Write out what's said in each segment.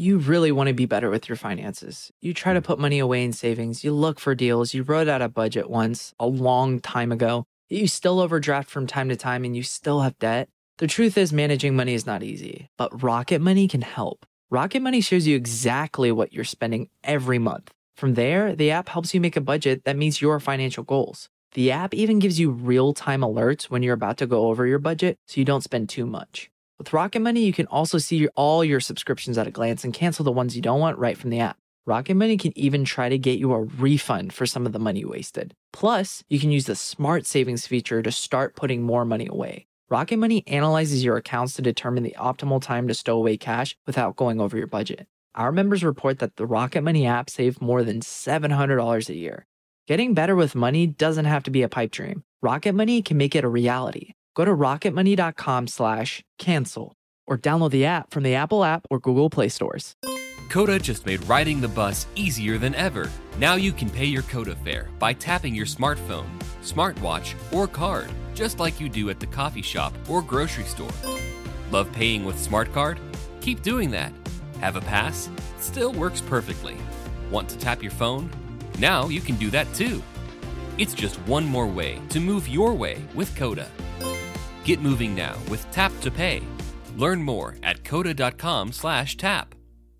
You really want to be better with your finances. You try to put money away in savings. You look for deals. You wrote out a budget once a long time ago. You still overdraft from time to time and you still have debt. The truth is managing money is not easy, but Rocket Money can help. Rocket Money shows you exactly what you're spending every month. From there, the app helps you make a budget that meets your financial goals. The app even gives you real-time alerts when you're about to go over your budget so you don't spend too much. With Rocket Money, you can also see all your subscriptions at a glance and cancel the ones you don't want right from the app. Rocket Money can even try to get you a refund for some of the money you wasted. Plus, you can use the Smart Savings feature to start putting more money away. Rocket Money analyzes your accounts to determine the optimal time to stow away cash without going over your budget. Our members report that the Rocket Money app saved more than $700 a year. Getting better with money doesn't have to be a pipe dream. Rocket Money can make it a reality. Go to rocketmoney.com/cancel or download the app from the Apple app or Google Play stores. Coda just made riding the bus easier than ever. Now you can pay your Coda fare by tapping your smartphone, smartwatch, or card, just like you do at the coffee shop or grocery store. Love paying with SmartCard? Keep doing that. Have a pass? Still works perfectly. Want to tap your phone? Now you can do that too. It's just one more way to move your way with Coda. Get moving now with Tap to Pay. Learn more at coda.com/tap.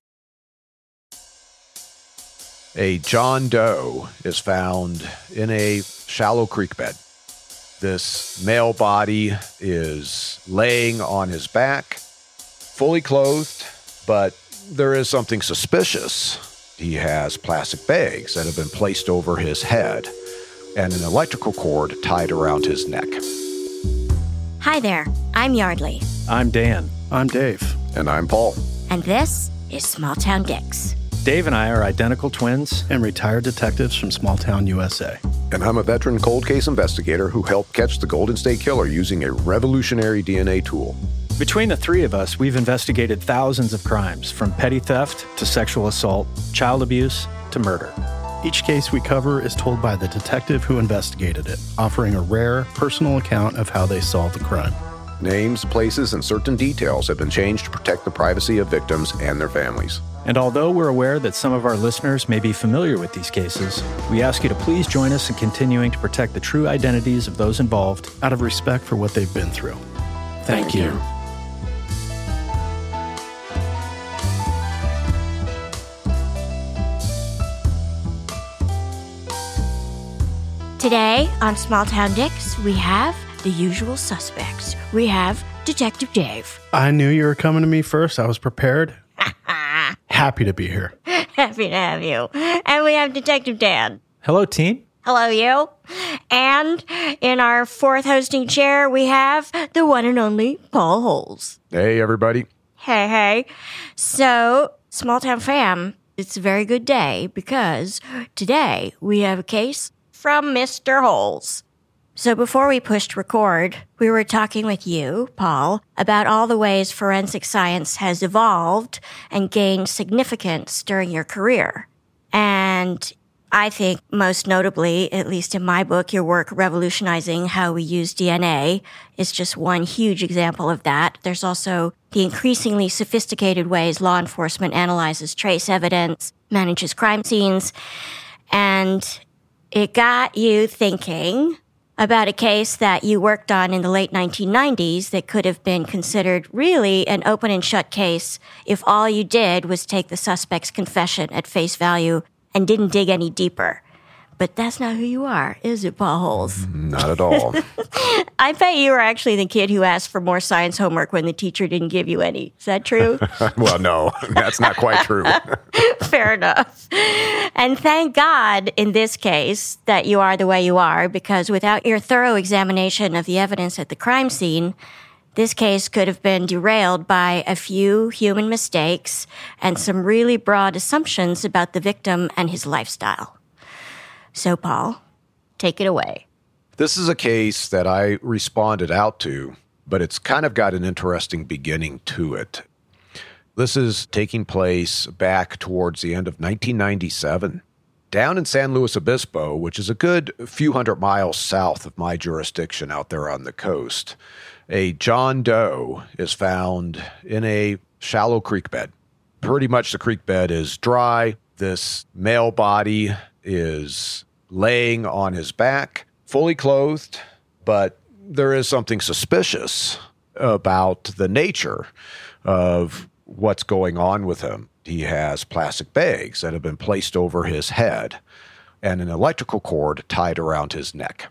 A John Doe is found in a shallow creek bed. This male body is laying on his back, fully clothed, but there is something suspicious. He has plastic bags that have been placed over his head and an electrical cord tied around his neck. Hi there, I'm Yardley. I'm Dan. I'm Dave. And I'm Paul. And this is Small Town Dicks. Dave and I are identical twins and retired detectives from small town USA. And I'm a veteran cold case investigator who helped catch the Golden State Killer using a revolutionary DNA tool. Between the three of us, we've investigated thousands of crimes, from petty theft to sexual assault, child abuse to murder. Each case we cover is told by the detective who investigated it, offering a rare, personal account of how they solved the crime. Names, places, and certain details have been changed to protect the privacy of victims and their families. And although we're aware that some of our listeners may be familiar with these cases, we ask you to please join us in continuing to protect the true identities of those involved out of respect for what they've been through. Thank you. Today on Small Town Dicks, we have the usual suspects. We have Detective Dave. I knew you were coming to me first. I was prepared. Happy to be here. Happy to have you. And we have Detective Dan. Hello, team. Hello, you. And in our fourth hosting chair, we have the one and only Paul Holes. Hey, everybody. Hey. So, Small Town fam, it's a very good day because today we have a case from Mr. Holes. So before we pushed record, we were talking with you, Paul, about all the ways forensic science has evolved and gained significance during your career. And I think most notably, at least in my book, your work revolutionizing how we use DNA is just one huge example of that. There's also the increasingly sophisticated ways law enforcement analyzes trace evidence, manages crime scenes, and it got you thinking about a case that you worked on in the late 1990s that could have been considered really an open and shut case if all you did was take the suspect's confession at face value and didn't dig any deeper. But that's not who you are, is it, Paul Holes? Not at all. I bet you were actually the kid who asked for more science homework when the teacher didn't give you any. Is that true? Well, no, that's not quite true. Fair enough. And thank God in this case that you are the way you are, because without your thorough examination of the evidence at the crime scene, this case could have been derailed by a few human mistakes and some really broad assumptions about the victim and his lifestyle. So, Paul, take it away. This is a case that I responded out to, but it's kind of got an interesting beginning to it. This is taking place back towards the end of 1997. Down in San Luis Obispo, which is a good few hundred miles south of my jurisdiction out there on the coast, a John Doe is found in a shallow creek bed. Pretty much the creek bed is dry. This male body is laying on his back, fully clothed, but there is something suspicious about the nature of what's going on with him. He has plastic bags that have been placed over his head and an electrical cord tied around his neck.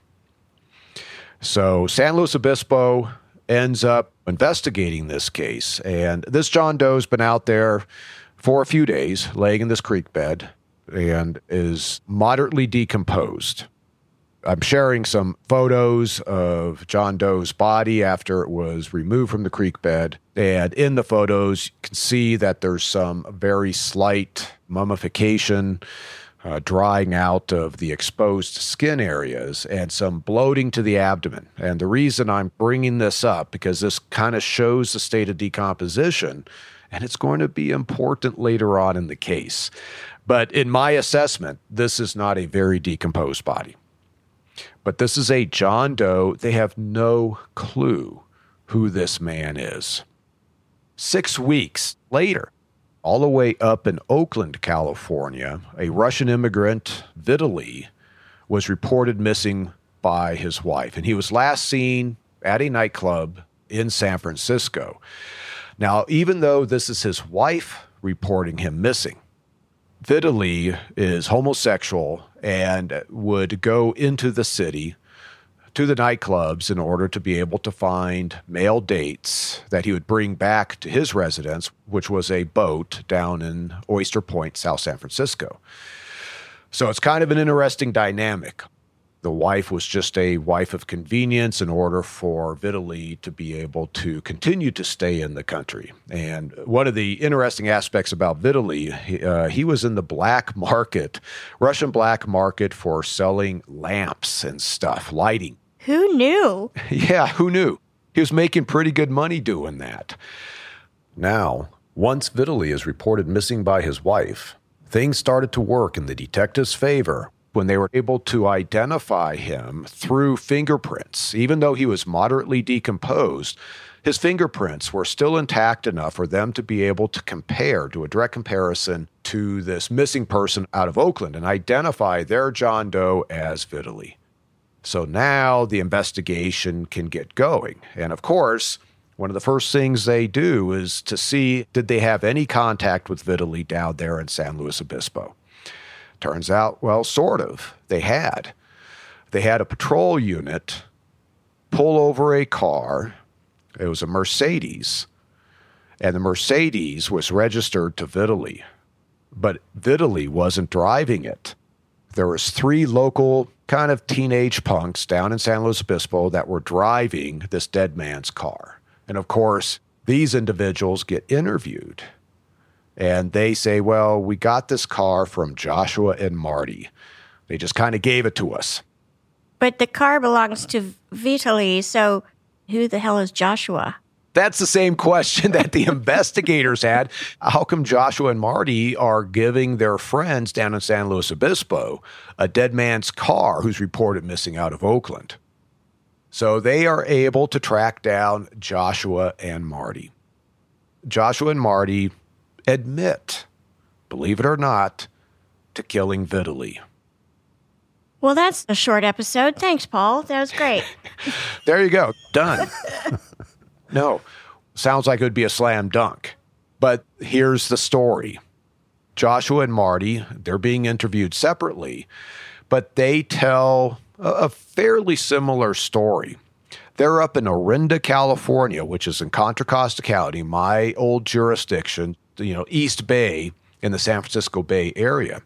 So San Luis Obispo ends up investigating this case, and this John Doe's been out there for a few days, laying in this creek bed, and is moderately decomposed. I'm sharing some photos of John Doe's body after it was removed from the creek bed. And in the photos, you can see that there's some very slight mummification, drying out of the exposed skin areas, and some bloating to the abdomen. And the reason I'm bringing this up, because this kind of shows the state of decomposition, and it's going to be important later on in the case. But in my assessment, this is not a very decomposed body. But this is a John Doe. They have no clue who this man is. 6 weeks later, all the way up in Oakland, California, a Russian immigrant, Vitaly, was reported missing by his wife. And he was last seen at a nightclub in San Francisco. Now, even though this is his wife reporting him missing, Vitaly is homosexual and would go into the city to the nightclubs in order to be able to find male dates that he would bring back to his residence, which was a boat down in Oyster Point, South San Francisco. So it's kind of an interesting dynamic. The wife was just a wife of convenience in order for Vitaly to be able to continue to stay in the country. And one of the interesting aspects about Vitaly, he was in the black market, Russian black market, for selling lamps and stuff, lighting. Who knew? Yeah, who knew? He was making pretty good money doing that. Now, once Vitaly is reported missing by his wife, things started to work in the detectives' favor when they were able to identify him through fingerprints. Even though he was moderately decomposed, his fingerprints were still intact enough for them to be able to compare, do a direct comparison to this missing person out of Oakland and identify their John Doe as Vitaly. So now the investigation can get going. And of course, one of the first things they do is to see, did they have any contact with Vitaly down there in San Luis Obispo? Turns out, well, sort of. They had. They had a patrol unit pull over a car. It was a Mercedes. And the Mercedes was registered to Vitaly. But Vitaly wasn't driving it. There was 3 local kind of teenage punks down in San Luis Obispo that were driving this dead man's car. And of course, these individuals get interviewed. And they say, well, we got this car from Joshua and Marty. They just kind of gave it to us. But the car belongs to Vitaly, so who the hell is Joshua? That's the same question that the investigators had. How come Joshua and Marty are giving their friends down in San Luis Obispo a dead man's car who's reported missing out of Oakland? So they are able to track down Joshua and Marty. Joshua and Marty admit, believe it or not, to killing Vitaly. Well, that's a short episode. Thanks, Paul. That was great. There you go. Done. No, sounds like it would be a slam dunk. But here's the story. Joshua and Marty, they're being interviewed separately, but they tell a fairly similar story. They're up in Orinda, California, which is in Contra Costa County, my old jurisdiction, East Bay in the San Francisco Bay Area.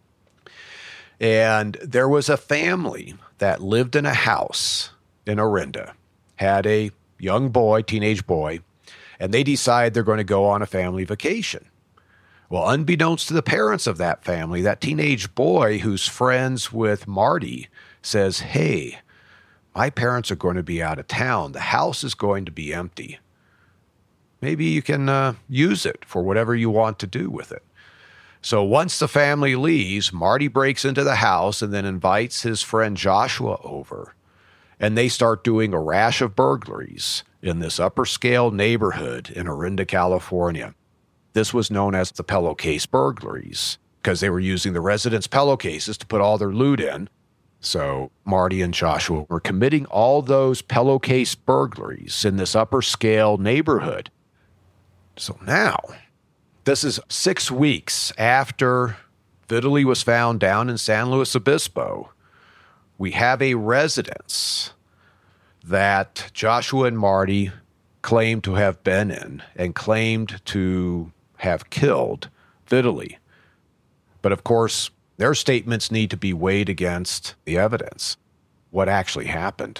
And there was a family that lived in a house in Orinda, had a young boy, teenage boy, and they decide they're going to go on a family vacation. Well, unbeknownst to the parents of that family, that teenage boy who's friends with Marty says, hey, my parents are going to be out of town. The house is going to be empty. Maybe you can use it for whatever you want to do with it. So once the family leaves, Marty breaks into the house and then invites his friend Joshua over. And they start doing a rash of burglaries in this upper scale neighborhood in Orinda, California. This was known as the pillowcase burglaries because they were using the residents' pillowcases to put all their loot in. So Marty and Joshua were committing all those pillowcase burglaries in this upper scale neighborhood. So now, this is 6 weeks after Vitaly was found down in San Luis Obispo. We have a residence that Joshua and Marty claimed to have been in and claimed to have killed Vitaly. But of course, their statements need to be weighed against the evidence, what actually happened.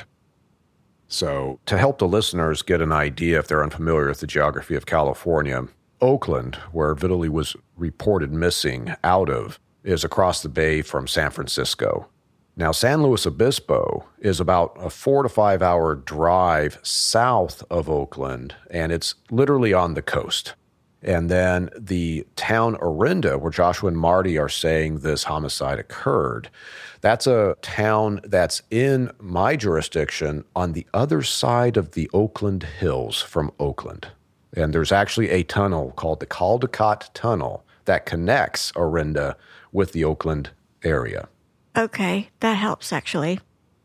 So, to help the listeners get an idea if they're unfamiliar with the geography of California, Oakland, where Vitaly was reported missing out of, is across the bay from San Francisco. Now, San Luis Obispo is about a 4 to 5 hour drive south of Oakland, and it's literally on the coast. And then the town Orinda, where Joshua and Marty are saying this homicide occurred, that's a town that's in my jurisdiction on the other side of the Oakland Hills from Oakland. And there's actually a tunnel called the Caldecott Tunnel that connects Orinda with the Oakland area. Okay, that helps actually.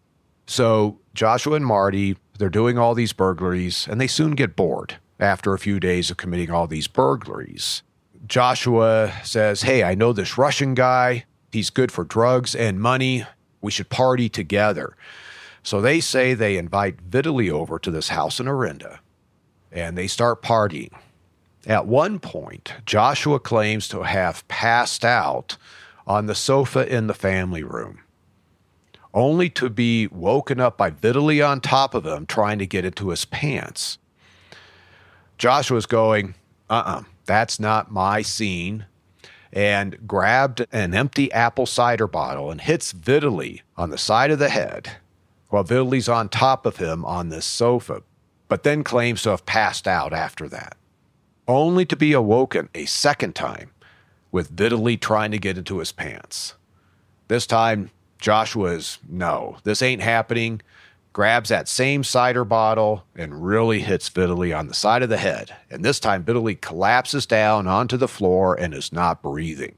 So Joshua and Marty, they're doing all these burglaries, and they soon get bored after a few days of committing all these burglaries. Joshua says, hey, I know this Russian guy. He's good for drugs and money. We should party together. So they say they invite Vitaly over to this house in Orinda, and they start partying. At one point, Joshua claims to have passed out on the sofa in the family room, only to be woken up by Vitaly on top of him trying to get into his pants. Joshua's going, that's not my scene, and grabbed an empty apple cider bottle and hits Vitaly on the side of the head while Vitaly's on top of him on this sofa, but then claims to have passed out after that, only to be awoken a second time with Vitaly trying to get into his pants. This time, Joshua is, no, this ain't happening, grabs that same cider bottle and really hits Vitaly on the side of the head. And this time, Vitaly collapses down onto the floor and is not breathing.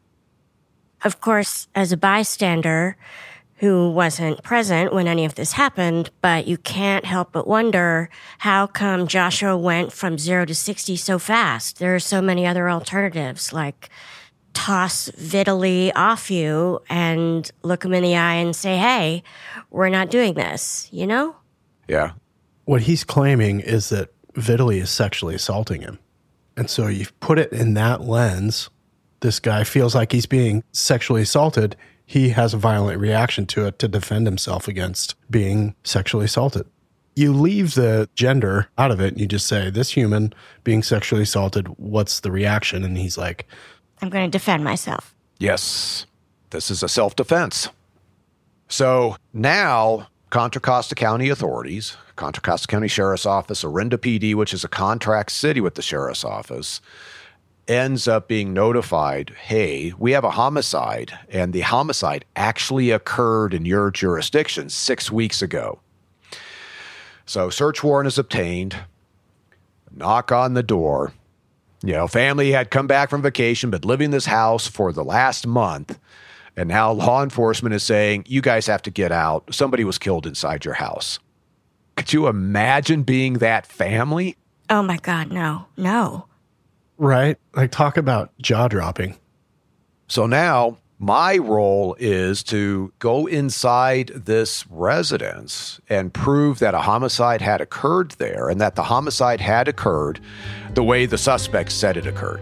Of course, as a bystander who wasn't present when any of this happened, but you can't help but wonder how come Joshua went from 0 to 60 so fast? There are so many other alternatives, like toss Vitaly off you and look him in the eye and say, hey, we're not doing this, you know? Yeah. What he's claiming is that Vitaly is sexually assaulting him. And so you put it in that lens. This guy feels like he's being sexually assaulted. He has a violent reaction to it to defend himself against being sexually assaulted. You leave the gender out of it and you just say, this human being sexually assaulted, what's the reaction? And he's like, I'm going to defend myself. Yes, this is a self-defense. So now Contra Costa County authorities, Contra Costa County Sheriff's Office, Orinda PD, which is a contract city with the Sheriff's Office, ends up being notified, hey, we have a homicide, and the homicide actually occurred in your jurisdiction 6 weeks ago. So search warrant is obtained, knock on the door. You know, family had come back from vacation, but living in this house for the last month. And now law enforcement is saying, you guys have to get out. Somebody was killed inside your house. Could you imagine being that family? Oh my God, no. right? Like, talk about jaw dropping. So now my role is to go inside this residence and prove that a homicide had occurred there and that the homicide had occurred the way the suspect said it occurred.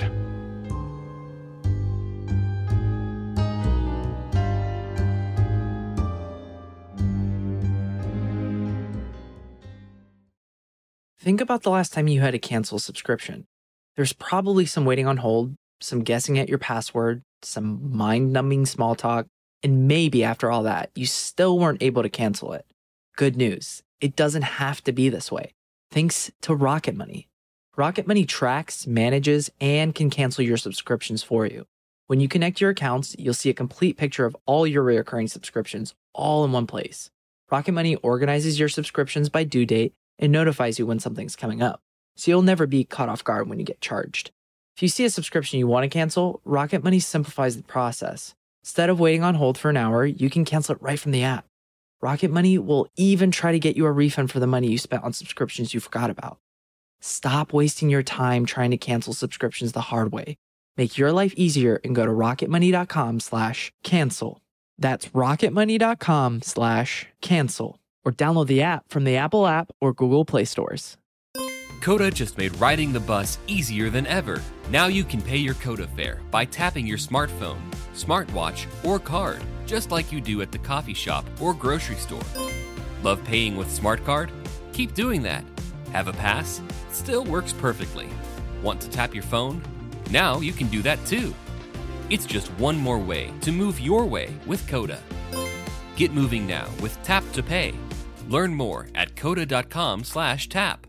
Think about the last time you had to cancel a subscription. There's probably some waiting on hold, some guessing at your password, some mind-numbing small talk, and maybe after all that, you still weren't able to cancel it. Good news, it doesn't have to be this way. Thanks to Rocket Money. Rocket Money tracks, manages, and can cancel your subscriptions for you. When you connect your accounts, you'll see a complete picture of all your recurring subscriptions all in one place. Rocket Money organizes your subscriptions by due date and notifies you when something's coming up, so you'll never be caught off guard when you get charged. If If you see a subscription you want to cancel, Rocket Money simplifies the process. Instead of waiting on hold for an hour, you can cancel it right from the app. Rocket Money will even try to get you a refund for the money you spent on subscriptions you forgot about. Stop wasting your time trying to cancel subscriptions the hard way. Make your life easier and go to rocketmoney.com/cancel. That's rocketmoney.com/cancel. Or download the app from the Apple app or Google Play stores. Coda just made riding the bus easier than ever. Now you can pay your Coda fare by tapping your smartphone, smartwatch, or card, just like you do at the coffee shop or grocery store. Love paying with SmartCard? Keep doing that. Have a pass? Still works perfectly. Want to tap your phone? Now you can do that too. It's just one more way to move your way with Coda. Get moving now with Tap to Pay. Learn more at coda.com/tap.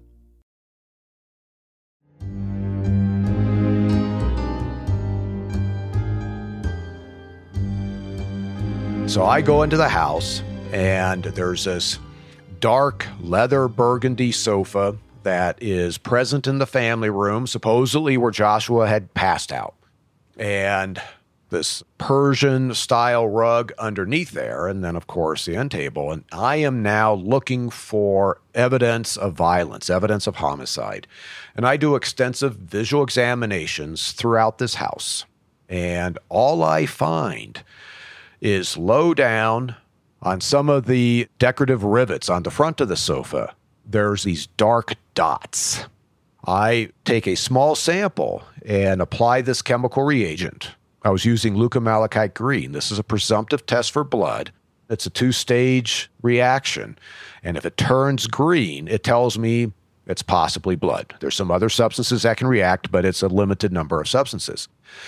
So I go into the house, and there's this dark leather burgundy sofa that is present in the family room, supposedly where Joshua had passed out. And this Persian-style rug underneath there, and then, of course, the end table. And I am now looking for evidence of violence, evidence of homicide. And I do extensive visual examinations throughout this house. And all I find is low down on some of the decorative rivets on the front of the sofa, there's these dark dots. I take a small sample and apply this chemical reagent. I was using leucomalachite green. This is a presumptive test for blood. It's a 2-stage reaction. And if it turns green, it tells me it's possibly blood. There's some other substances that can react, but it's a limited number of substances.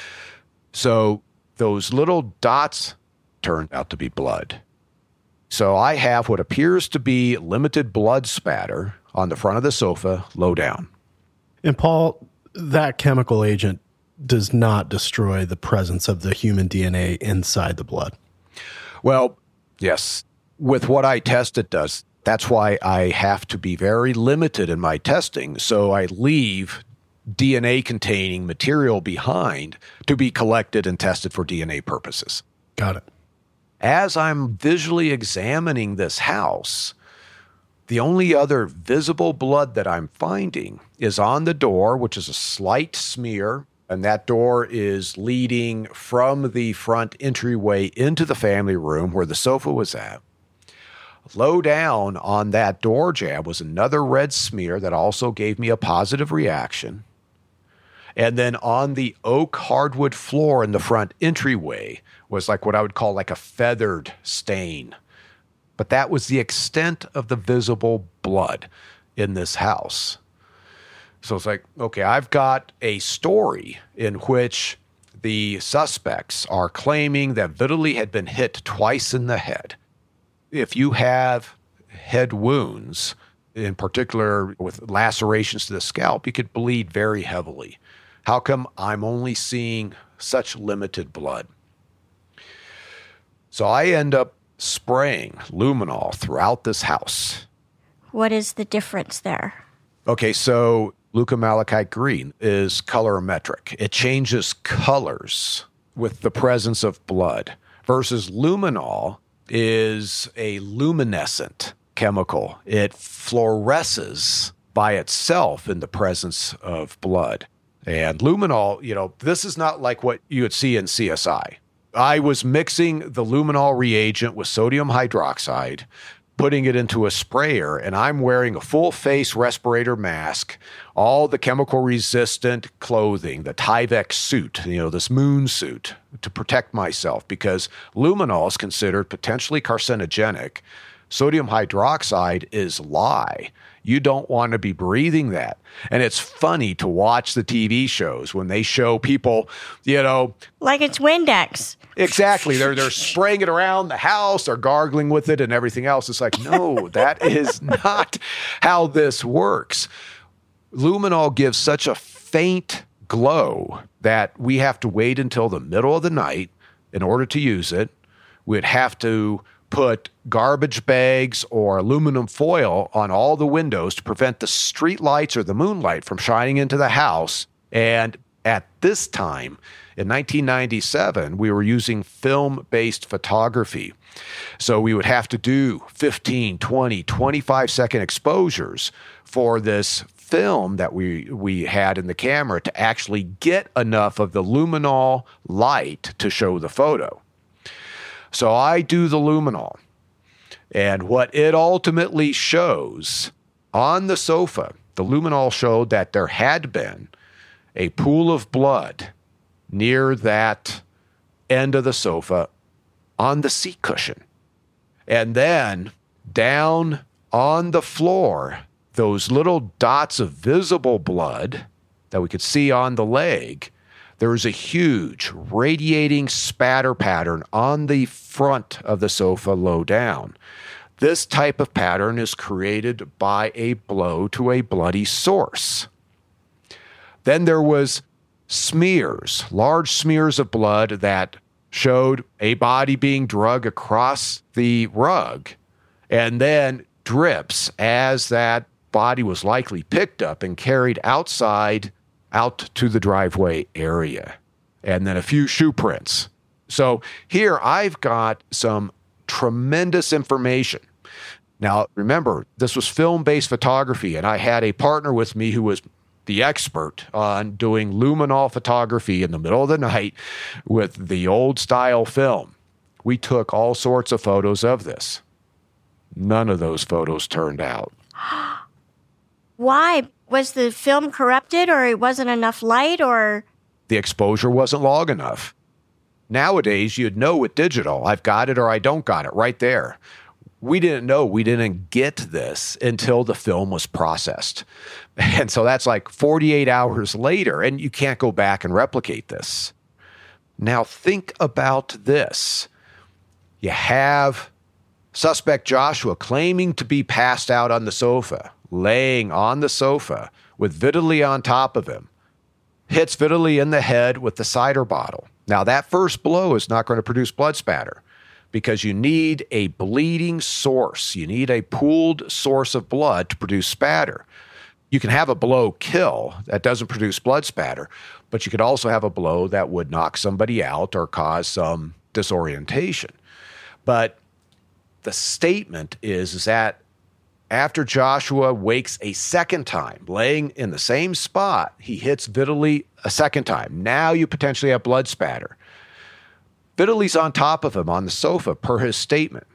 So those little dots turned out to be blood. So I have what appears to be limited blood spatter on the front of the sofa, low down. And Paul, that chemical agent does not destroy the presence of the human DNA inside the blood. Well, yes. With what I test, it does. That's why I have to be very limited in my testing. So I leave DNA-containing material behind to be collected and tested for DNA purposes. Got it. As I'm visually examining this house, the only other visible blood that I'm finding is on the door, which is a slight smear, and that door is leading from the front entryway into the family room where the sofa was at. Low down on that door jab was another red smear that also gave me a positive reaction. And then on the oak hardwood floor in the front entryway was like what I would call like a feathered stain. But that was the extent of the visible blood in this house. So it's like, okay, I've got a story in which the suspects are claiming that Vitaly had been hit twice in the head. If you have head wounds, in particular with lacerations to the scalp, you could bleed very heavily. How come I'm only seeing such limited blood? So I end up spraying luminol throughout this house. What is the difference there? Okay, so leucomalachite green is colorimetric. It changes colors with the presence of blood, versus luminol is a luminescent chemical. It fluoresces by itself in the presence of blood. And luminol, this is not like what you would see in CSI. I was mixing the luminol reagent with sodium hydroxide, putting it into a sprayer, and I'm wearing a full-face respirator mask, all the chemical-resistant clothing, the Tyvek suit, this moon suit, to protect myself, because luminol is considered potentially carcinogenic. Sodium hydroxide is lye. You don't want to be breathing that. And it's funny to watch the TV shows when they show people, like it's Windex. Exactly. They're spraying it around the house, they're gargling with it and everything else. It's like, no, that is not how this works. Luminol gives such a faint glow that we have to wait until the middle of the night in order to use it. We'd have to put garbage bags or aluminum foil on all the windows to prevent the street lights or the moonlight from shining into the house. And At this time, in 1997, we were using film-based photography. So we would have to do 15, 20, 25-second exposures for this film that we had in the camera to actually get enough of the luminol light to show the photo. So I do the luminol. And what it ultimately shows on the sofa, the luminol showed that there had been a pool of blood near that end of the sofa on the seat cushion. And then down on the floor, those little dots of visible blood that we could see on the leg, there was a huge radiating spatter pattern on the front of the sofa low down. This type of pattern is created by a blow to a bloody source. Then there was smears, large smears of blood that showed a body being dragged across the rug, and then drips as that body was likely picked up and carried outside out to the driveway area, and then a few shoe prints. So here I've got some tremendous information. Now, remember, this was film-based photography, and I had a partner with me who was the expert on doing luminol photography in the middle of the night with the old-style film. We took all sorts of photos of this. None of those photos turned out. Why? Was the film corrupted, or it wasn't enough light, or? The exposure wasn't long enough. Nowadays, you'd know with digital, I've got it or I don't got it right there. We didn't know. We didn't get this until the film was processed. And so that's like 48 hours later, and you can't go back and replicate this. Now think about this. You have suspect Joshua claiming to be passed out on the sofa, laying on the sofa with Vitaly on top of him, hits Vitaly in the head with the cider bottle. Now that first blow is not going to produce blood spatter, because you need a bleeding source. You need a pooled source of blood to produce spatter. You can have a blow kill that doesn't produce blood spatter, but you could also have a blow that would knock somebody out or cause some disorientation. But the statement is that after Joshua wakes a second time, laying in the same spot, he hits Vitaly a second time. Now you potentially have blood spatter. Vitaly's on top of him on the sofa, per his statement.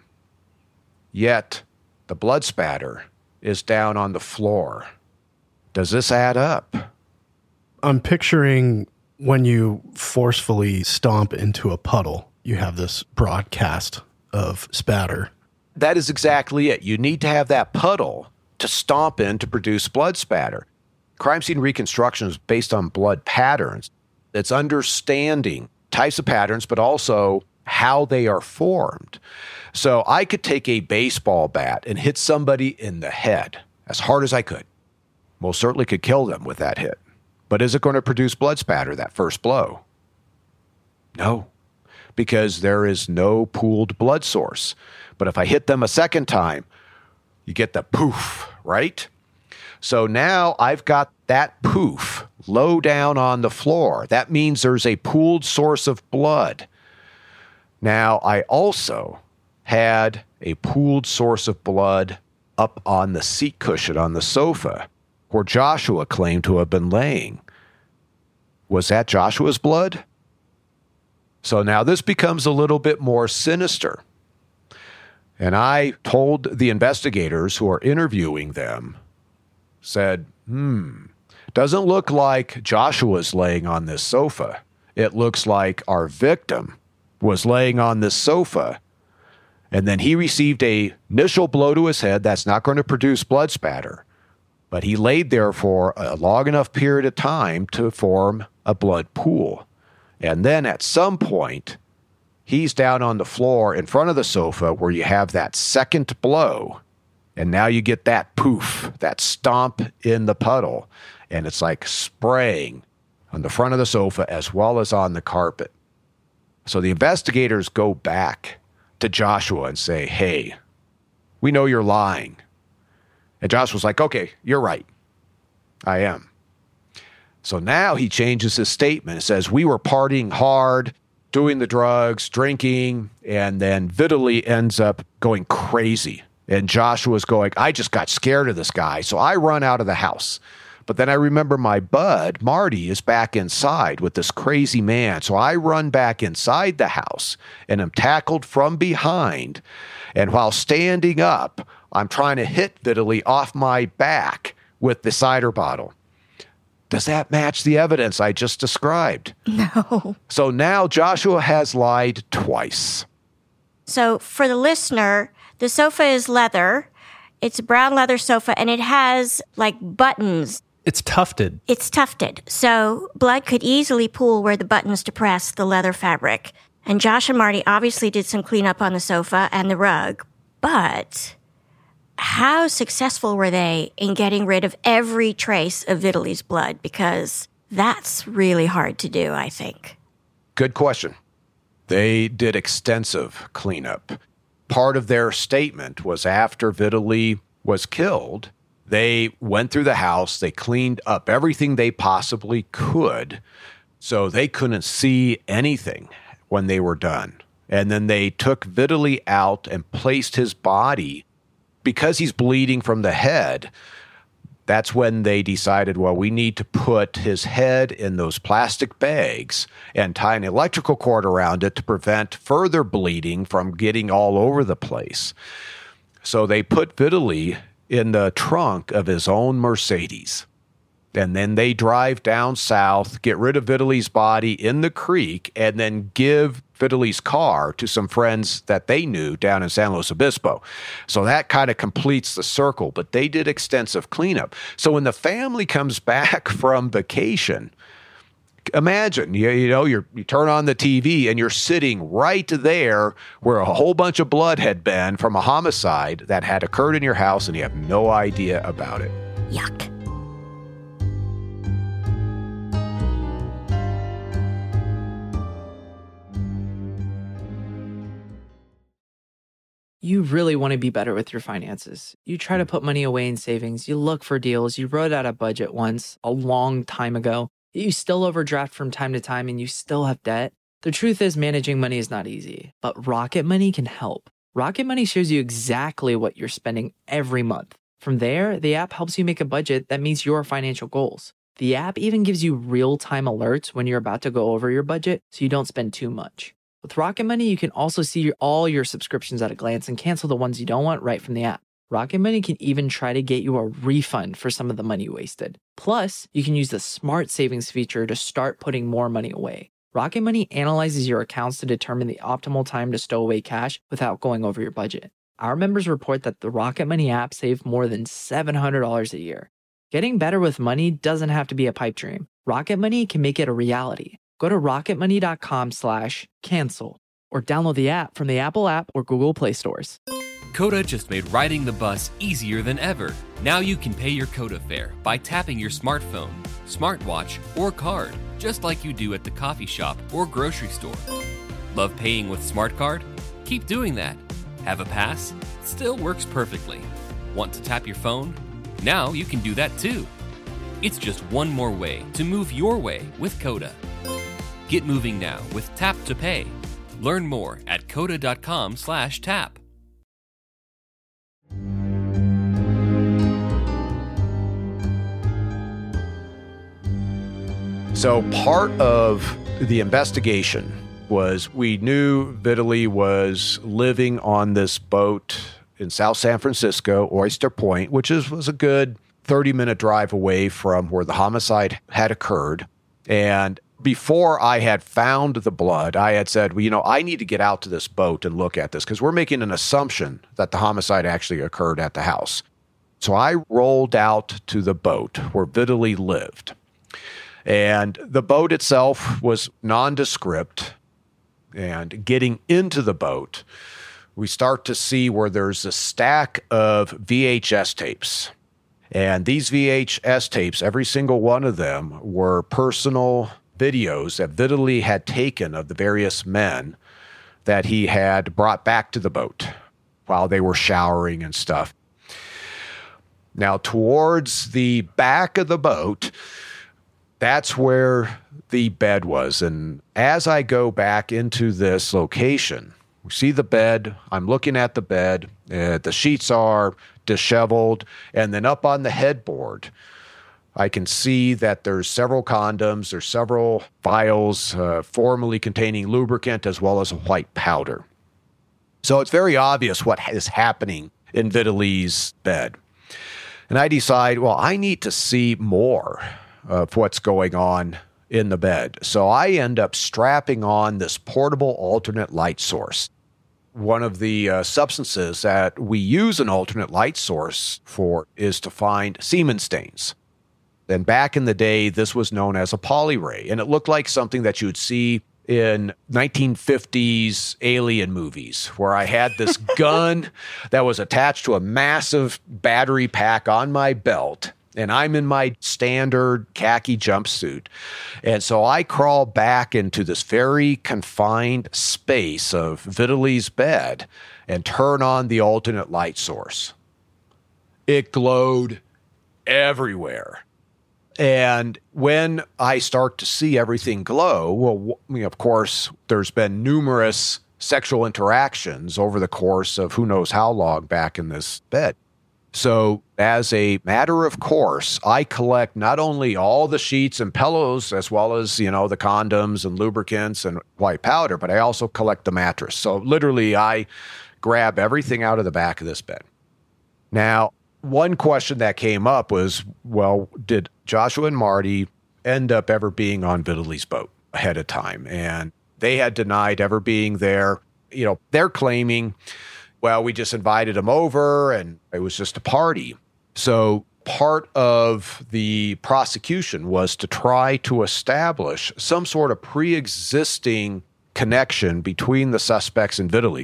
Yet, the blood spatter is down on the floor. Does this add up? I'm picturing when you forcefully stomp into a puddle, you have this broadcast of spatter. That is exactly it. You need to have that puddle to stomp in to produce blood spatter. Crime scene reconstruction is based on blood patterns. It's understanding types of patterns, but also how they are formed. So I could take a baseball bat and hit somebody in the head as hard as I could. Most certainly could kill them with that hit. But is it going to produce blood spatter, that first blow? No, because there is no pooled blood source. But if I hit them a second time, you get the poof, right? So now I've got that poof low down on the floor. That means there's a pooled source of blood. Now, I also had a pooled source of blood up on the seat cushion on the sofa where Joshua claimed to have been laying. Was that Joshua's blood? So now this becomes a little bit more sinister. And I told the investigators who are interviewing them, said, doesn't look like Joshua's laying on this sofa. It looks like our victim was laying on this sofa, and then he received an initial blow to his head that's not going to produce blood spatter, but he laid there for a long enough period of time to form a blood pool. And then at some point, he's down on the floor in front of the sofa where you have that second blow, and now you get that poof, that stomp in the puddle, and it's like spraying on the front of the sofa as well as on the carpet. So the investigators go back to Joshua and say, hey, we know you're lying. And Joshua's like, okay, you're right. I am. So now he changes his statement. It says, we were partying hard, doing the drugs, drinking, and then Vitaly ends up going crazy. And Joshua's going, I just got scared of this guy, so I run out of the house. But then I remember my bud, Marty, is back inside with this crazy man. So I run back inside the house and am tackled from behind. And while standing up, I'm trying to hit Vitaly off my back with the cider bottle. Does that match the evidence I just described? No. So now Joshua has lied twice. So for the listener, the sofa is leather. It's a brown leather sofa, and it has like buttons. It's tufted. It's tufted. So blood could easily pool where the buttons depress the leather fabric. And Josh and Marty obviously did some cleanup on the sofa and the rug. But how successful were they in getting rid of every trace of Vitaly's blood? Because that's really hard to do, I think. Good question. They did extensive cleanup. Part of their statement was after Vitaly was killed, they went through the house, they cleaned up everything they possibly could, so they couldn't see anything when they were done. And then they took Vitaly out and placed his body. Because he's bleeding from the head, that's when they decided, well, we need to put his head in those plastic bags and tie an electrical cord around it to prevent further bleeding from getting all over the place. So they put Vitaly in the trunk of his own Mercedes. And then they drive down south, get rid of Vitaly's body in the creek, and then give Vitaly's car to some friends that they knew down in San Luis Obispo. So that kind of completes the circle, but they did extensive cleanup. So when the family comes back from vacation, imagine, you turn on the TV and you're sitting right there where a whole bunch of blood had been from a homicide that had occurred in your house and you have no idea about it. Yuck. You really want to be better with your finances. You try to put money away in savings. You look for deals. You wrote out a budget once a long time ago. You still overdraft from time to time and you still have debt. The truth is managing money is not easy, but Rocket Money can help. Rocket Money shows you exactly what you're spending every month. From there, the app helps you make a budget that meets your financial goals. The app even gives you real-time alerts when you're about to go over your budget so you don't spend too much. With Rocket Money, you can also see all your subscriptions at a glance and cancel the ones you don't want right from the app. Rocket Money can even try to get you a refund for some of the money wasted. Plus, you can use the Smart Savings feature to start putting more money away. Rocket Money analyzes your accounts to determine the optimal time to stow away cash without going over your budget. Our members report that the Rocket Money app saved more than $700 a year. Getting better with money doesn't have to be a pipe dream. Rocket Money can make it a reality. Go to rocketmoney.com/cancel or download the app from the Apple app or Google Play stores. Coda just made riding the bus easier than ever. Now you can pay your Coda fare by tapping your smartphone, smartwatch, or card, just like you do at the coffee shop or grocery store. Love paying with Smart Card? Keep doing that. Have a pass? Still works perfectly. Want to tap your phone? Now you can do that too. It's just one more way to move your way with Coda. Get moving now with Tap to Pay. Learn more at coda.com/tap. So part of the investigation was we knew Vitaly was living on this boat in South San Francisco, Oyster Point, which was a good 30-minute drive away from where the homicide had occurred. And before I had found the blood, I had said, well, I need to get out to this boat and look at this because we're making an assumption that the homicide actually occurred at the house. So I rolled out to the boat where Vitaly lived. And the boat itself was nondescript. And getting into the boat, we start to see where there's a stack of VHS tapes. And these VHS tapes, every single one of them were personal videos that Vitaly had taken of the various men that he had brought back to the boat while they were showering and stuff. Now, towards the back of the boat, That's where the bed was. And as I go back into this location, we see the bed. I'm looking at the bed. The sheets are disheveled. And then up on the headboard, I can see that there's several condoms. There's several vials formerly containing lubricant as well as a white powder. So it's very obvious what is happening in Vitaly's bed. And I decide, well, I need to see more of what's going on in the bed. So I end up strapping on this portable alternate light source. One of the substances that we use an alternate light source for is to find semen stains. And back in the day, this was known as a polyray, and it looked like something that you would see in 1950s alien movies, where I had this gun that was attached to a massive battery pack on my belt, and I'm in my standard khaki jumpsuit. And so I crawl back into this very confined space of Vitaly's bed and turn on the alternate light source. It glowed everywhere. And when I start to see everything glow, well, of course, there's been numerous sexual interactions over the course of who knows how long back in this bed. So as a matter of course, I collect not only all the sheets and pillows as well as, the condoms and lubricants and white powder, but I also collect the mattress. So literally I grab everything out of the back of this bed. Now, one question that came up was, well, did Joshua and Marty end up ever being on Vitaly's boat ahead of time? And they had denied ever being there. They're claiming, well, we just invited them over and it was just a party. So part of the prosecution was to try to establish some sort of pre-existing connection between the suspects and Vitaly.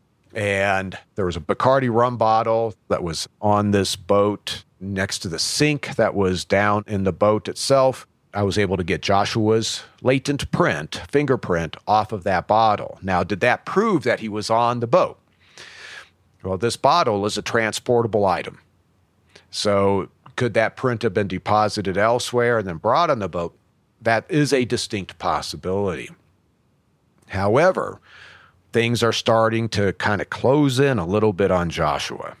And there was a Bacardi rum bottle that was on this boat next to the sink that was down in the boat itself. I was able to get Joshua's latent fingerprint off of that bottle. Now, did that prove that he was on the boat? Well, this bottle is a transportable item. So could that print have been deposited elsewhere and then brought on the boat? That is a distinct possibility. However, things are starting to kind of close in a little bit on Joshua.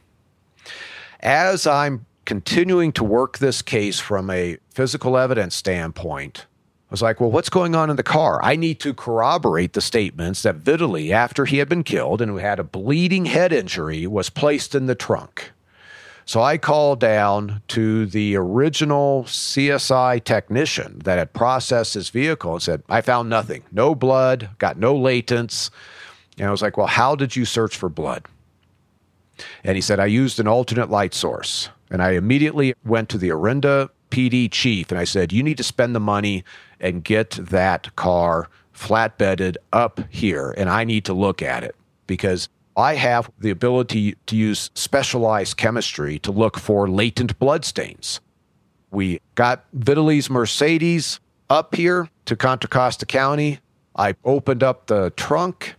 As I'm continuing to work this case from a physical evidence standpoint, I was like, well, what's going on in the car? I need to corroborate the statements that Vitaly, after he had been killed and who had a bleeding head injury, was placed in the trunk. So I called down to the original CSI technician that had processed his vehicle and said, I found nothing. No blood, got no latents. And I was like, well, how did you search for blood? And he said, I used an alternate light source. And I immediately went to the Orinda PD chief and I said, you need to spend the money and get that car flatbedded up here. And I need to look at it because I have the ability to use specialized chemistry to look for latent blood stains. We got Vitaly's Mercedes up here to Contra Costa County. I opened up the trunk.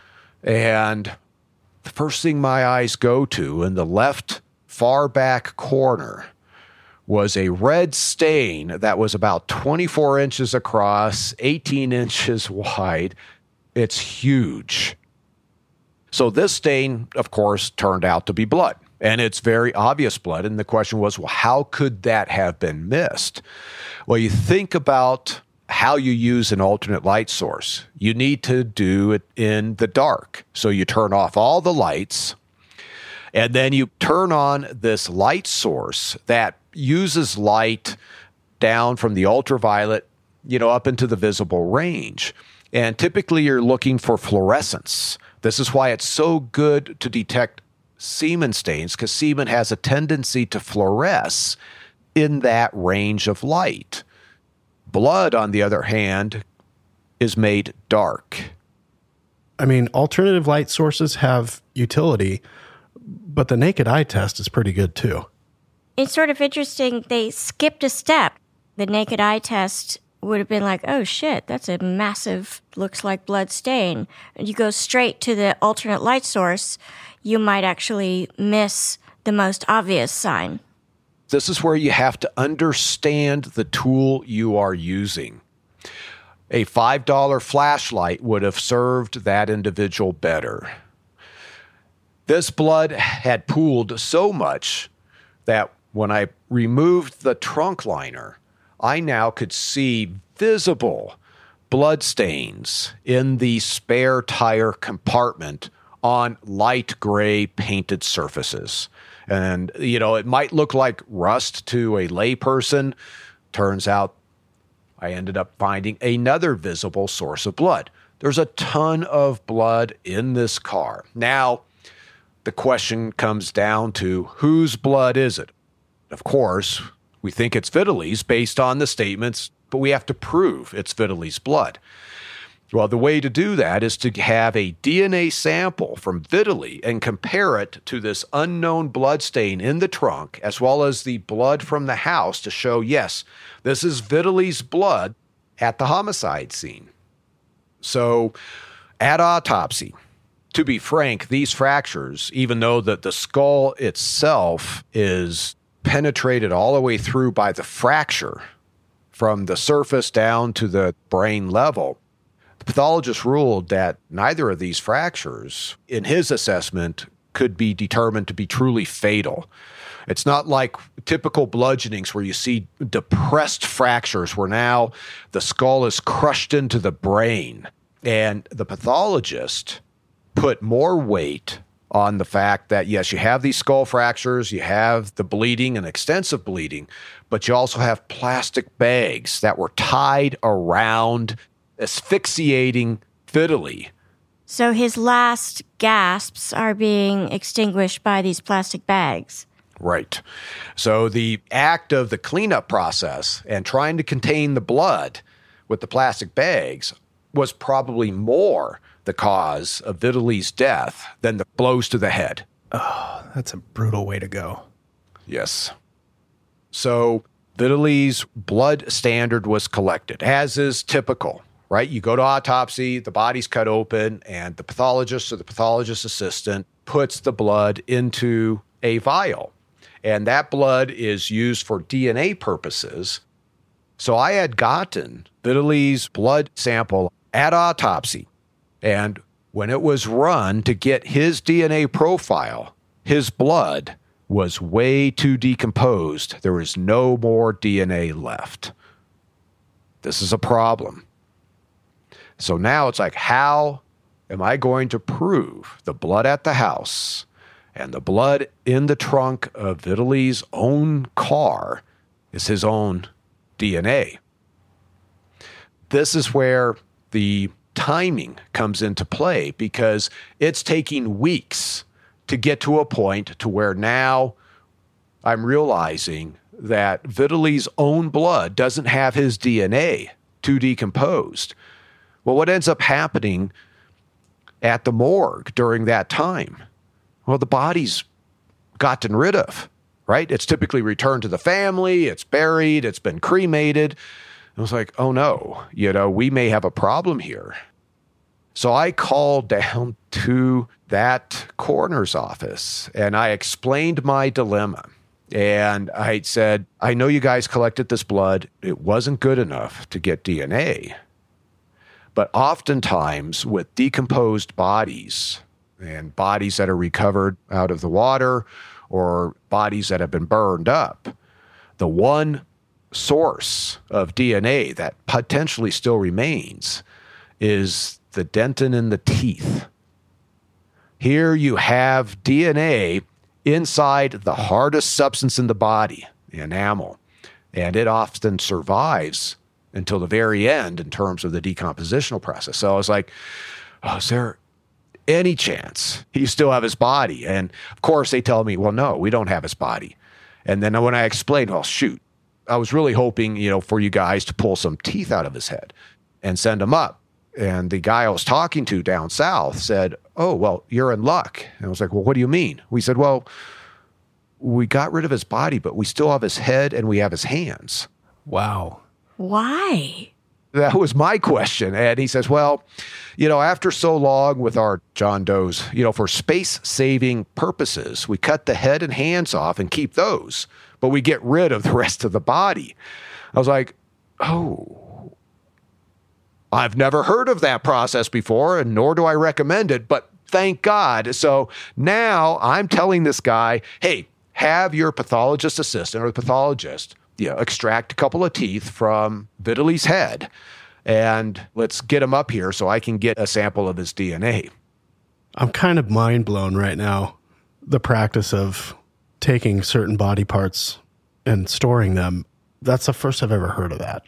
And the first thing my eyes go to in the left far back corner was a red stain that was about 24 inches across, 18 inches wide. It's huge. So this stain, of course, turned out to be blood. And it's very obvious blood. And the question was, well, how could that have been missed? Well, you think about how you use an alternate light source. You need to do it in the dark. So you turn off all the lights, and then you turn on this light source that uses light down from the ultraviolet, up into the visible range. And typically you're looking for fluorescence. This is why it's so good to detect semen stains, because semen has a tendency to fluoresce in that range of light. Blood, on the other hand, is made dark. I mean, alternative light sources have utility, but the naked eye test is pretty good too. It's sort of interesting. They skipped a step. The naked eye test would have been like, oh shit, that's a massive, looks like blood stain. And you go straight to the alternate light source, you might actually miss the most obvious sign. This is where you have to understand the tool you are using. A $5 flashlight would have served that individual better. This blood had pooled so much that when I removed the trunk liner, I now could see visible blood stains in the spare tire compartment on light gray painted surfaces. And, it might look like rust to a layperson. Turns out I ended up finding another visible source of blood. There's a ton of blood in this car. Now, the question comes down to whose blood is it? Of course, we think it's Vitaly's based on the statements, but we have to prove it's Vitaly's blood. Well, the way to do that is to have a DNA sample from Vitaly and compare it to this unknown blood stain in the trunk, as well as the blood from the house to show, yes, this is Vitaly's blood at the homicide scene. So, at autopsy, to be frank, these fractures, even though the skull itself is penetrated all the way through by the fracture from the surface down to the brain level, the pathologist ruled that neither of these fractures, in his assessment, could be determined to be truly fatal. It's not like typical bludgeonings where you see depressed fractures where now the skull is crushed into the brain. And the pathologist put more weight on the fact that, yes, you have these skull fractures, you have the bleeding and extensive bleeding, but you also have plastic bags that were tied around asphyxiating Vitaly. So his last gasps are being extinguished by these plastic bags. Right. So the act of the cleanup process and trying to contain the blood with the plastic bags was probably more the cause of Vitaly's death than the blows to the head. Oh, that's a brutal way to go. Yes. So Vitaly's blood standard was collected, as is typical, right? You go to autopsy, the body's cut open, and the pathologist or the pathologist's assistant puts the blood into a vial. And that blood is used for DNA purposes. So I had gotten Vitaly's blood sample at autopsy. And when it was run to get his DNA profile, his blood was way too decomposed. There was no more DNA left. This is a problem. So now it's like, how am I going to prove the blood at the house and the blood in the trunk of Vitaly's own car is his own DNA? This is where the timing comes into play, because it's taking weeks to get to a point to where now I'm realizing that Vitaly's own blood doesn't have his DNA too decomposed. Well, what ends up happening at the morgue during that time? Well, the body's gotten rid of, right? It's typically returned to the family, it's buried, it's been cremated. I was like, oh no, we may have a problem here. So I called down to that coroner's office and I explained my dilemma. And I said, I know you guys collected this blood. It wasn't good enough to get DNA. But oftentimes with decomposed bodies and bodies that are recovered out of the water or bodies that have been burned up, the one source of DNA that potentially still remains is the dentin in the teeth. Here you have DNA inside the hardest substance in the body, the enamel, and it often survives until the very end in terms of the decompositional process. So I was like, is there any chance he still have his body? And of course they tell me, well, no, we don't have his body. And then when I explained, well, shoot, I was really hoping, for you guys to pull some teeth out of his head and send him up. And the guy I was talking to down south said, oh, well, you're in luck. And I was like, well, what do you mean? We said, well, we got rid of his body, but we still have his head and we have his hands. Wow. Why? That was my question. And he says, well, after so long with our John Does, for space-saving purposes, we cut the head and hands off and keep those, but we get rid of the rest of the body. I was like, oh, I've never heard of that process before, and nor do I recommend it, but thank God. So now I'm telling this guy, hey, have your pathologist assistant or the pathologist extract a couple of teeth from Vitaly's head, and let's get him up here so I can get a sample of his DNA. I'm kind of mind blown right now. The practice of taking certain body parts and storing them. That's the first I've ever heard of that.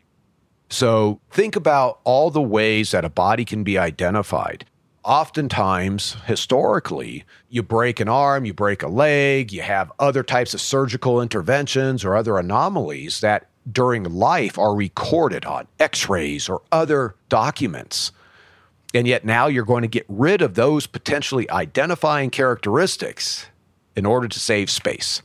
So think about all the ways that a body can be identified. Oftentimes, historically, you break an arm, you break a leg, you have other types of surgical interventions or other anomalies that during life are recorded on x-rays or other documents. And yet now you're going to get rid of those potentially identifying characteristics in order to save space.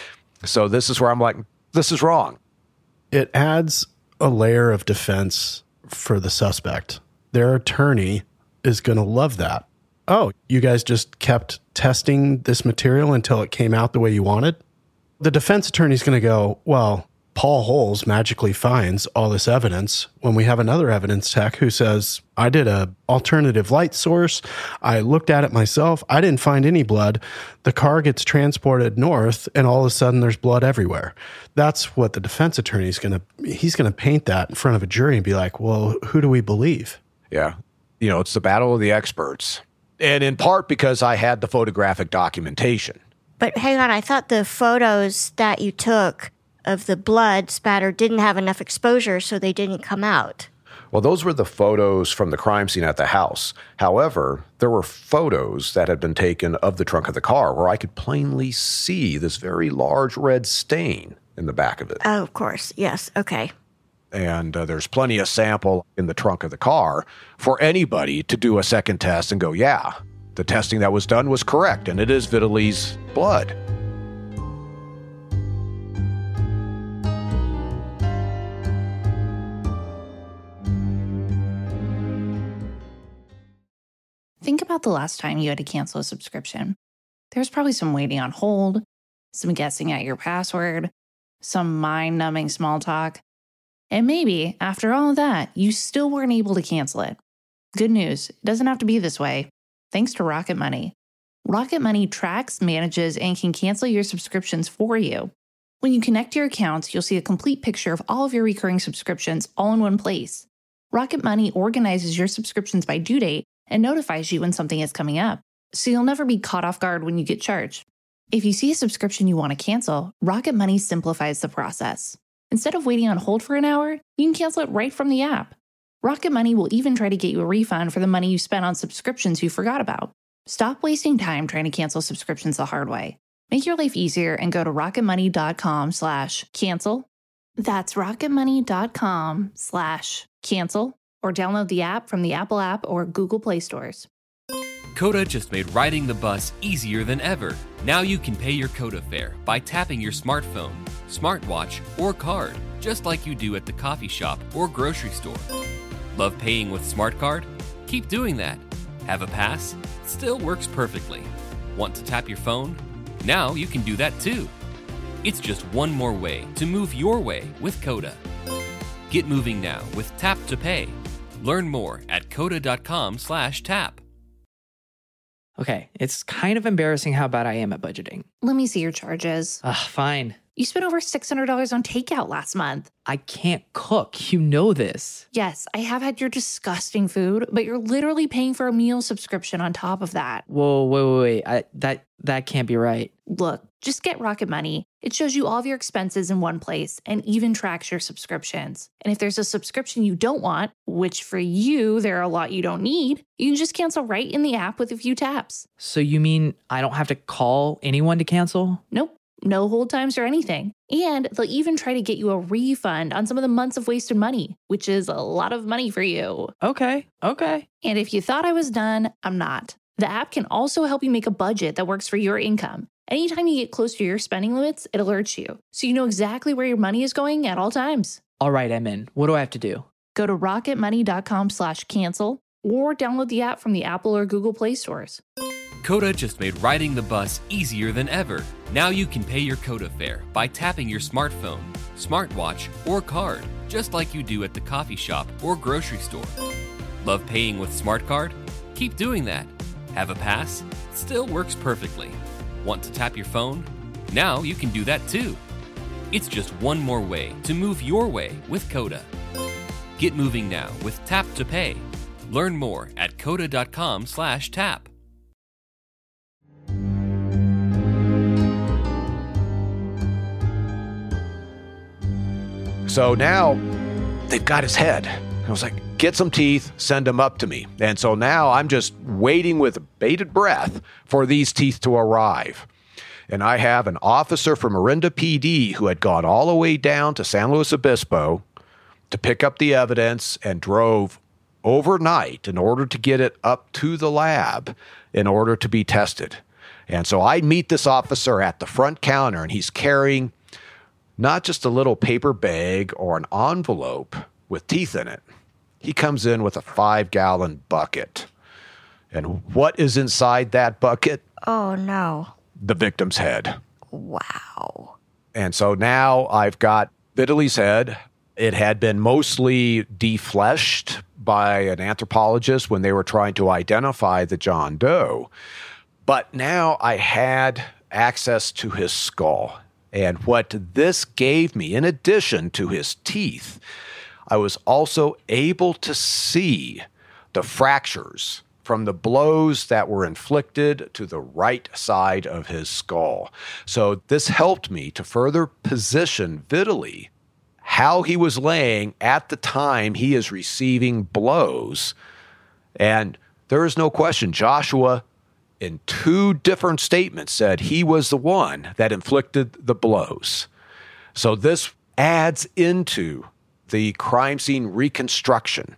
So this is where I'm like, this is wrong. It adds a layer of defense for the suspect. Their attorney is going to love that. Oh, you guys just kept testing this material until it came out the way you wanted? The defense attorney's going to go, well, Paul Holes magically finds all this evidence when we have another evidence tech who says, I did a alternative light source. I looked at it myself. I didn't find any blood. The car gets transported north and all of a sudden there's blood everywhere. That's what the defense attorney is he's going to paint that in front of a jury and be like, well, who do we believe? Yeah. It's the battle of the experts. And in part because I had the photographic documentation. But hang on, I thought the photos that you took of the blood spatter didn't have enough exposure, so they didn't come out. Well, those were the photos from the crime scene at the house. However, there were photos that had been taken of the trunk of the car where I could plainly see this very large red stain in the back of it. Oh, of course. Yes. Okay. And there's plenty of sample in the trunk of the car for anybody to do a second test and go, yeah, the testing that was done was correct, and it is Vitaly's blood. Think about the last time you had to cancel a subscription. There's probably some waiting on hold, some guessing at your password, some mind-numbing small talk. And maybe, after all of that, you still weren't able to cancel it. Good news, it doesn't have to be this way. Thanks to Rocket Money. Rocket Money tracks, manages, and can cancel your subscriptions for you. When you connect your accounts, you'll see a complete picture of all of your recurring subscriptions all in one place. Rocket Money organizes your subscriptions by due date and notifies you when something is coming up, so you'll never be caught off guard when you get charged. If you see a subscription you want to cancel, Rocket Money simplifies the process. Instead of waiting on hold for an hour, you can cancel it right from the app. Rocket Money will even try to get you a refund for the money you spent on subscriptions you forgot about. Stop wasting time trying to cancel subscriptions the hard way. Make your life easier and go to rocketmoney.com/cancel. That's rocketmoney.com/cancel, or download the app from the Apple app or Google Play stores. Coda just made riding the bus easier than ever. Now you can pay your Coda fare by tapping your smartphone, smartwatch, or card, just like you do at the coffee shop or grocery store. Love paying with Smart Card? Keep doing that. Have a pass? Still works perfectly. Want to tap your phone? Now you can do that too. It's just one more way to move your way with Coda. Get moving now with Tap to Pay. Learn more at coda.com/tap. Okay, it's kind of embarrassing how bad I am at budgeting. Let me see your charges. Fine. You spent over $600 on takeout last month. I can't cook. You know this. Yes, I have had your disgusting food, but you're literally paying for a meal subscription on top of that. Whoa, wait. That can't be right. Look, just get Rocket Money. It shows you all of your expenses in one place and even tracks your subscriptions. And if there's a subscription you don't want, which for you, there are a lot you don't need, you can just cancel right in the app with a few taps. So you mean I don't have to call anyone to cancel? Nope. No hold times or anything. And they'll even try to get you a refund on some of the months of wasted money, which is a lot of money for you. Okay. And if you thought I was done, I'm not. The app can also help you make a budget that works for your income. Anytime you get close to your spending limits, it alerts you, so you know exactly where your money is going at all times. All right, I'm in. What do I have to do? Go to rocketmoney.com/cancel or download the app from the Apple or Google Play stores. Coda just made riding the bus easier than ever. Now you can pay your Coda fare by tapping your smartphone, smartwatch, or card, just like you do at the coffee shop or grocery store. Love paying with SmartCard? Keep doing that. Have a pass? Still works perfectly. Want to tap your phone? Now you can do that too. It's just one more way to move your way with Coda. Get moving now with Tap to Pay. Learn more at coda.com/tap. So now they've got his head. I was like, get some teeth, send them up to me. And so now I'm just waiting with bated breath for these teeth to arrive. And I have an officer from Orinda PD who had gone all the way down to San Luis Obispo to pick up the evidence and drove overnight in order to get it up to the lab in order to be tested. And so I meet this officer at the front counter, and he's carrying not just a little paper bag or an envelope with teeth in it. He comes in with a 5-gallon bucket. And what is inside that bucket? Oh, no. The victim's head. Wow. And so now I've got Vitaly's head. It had been mostly defleshed by an anthropologist when they were trying to identify the John Doe. But now I had access to his skull. And what this gave me, in addition to his teeth, I was also able to see the fractures from the blows that were inflicted to the right side of his skull. So this helped me to further position Vitaly how he was laying at the time he is receiving blows. And there is no question, Joshua, in 2 different statements, said he was the one that inflicted the blows. So this adds into the crime scene reconstruction.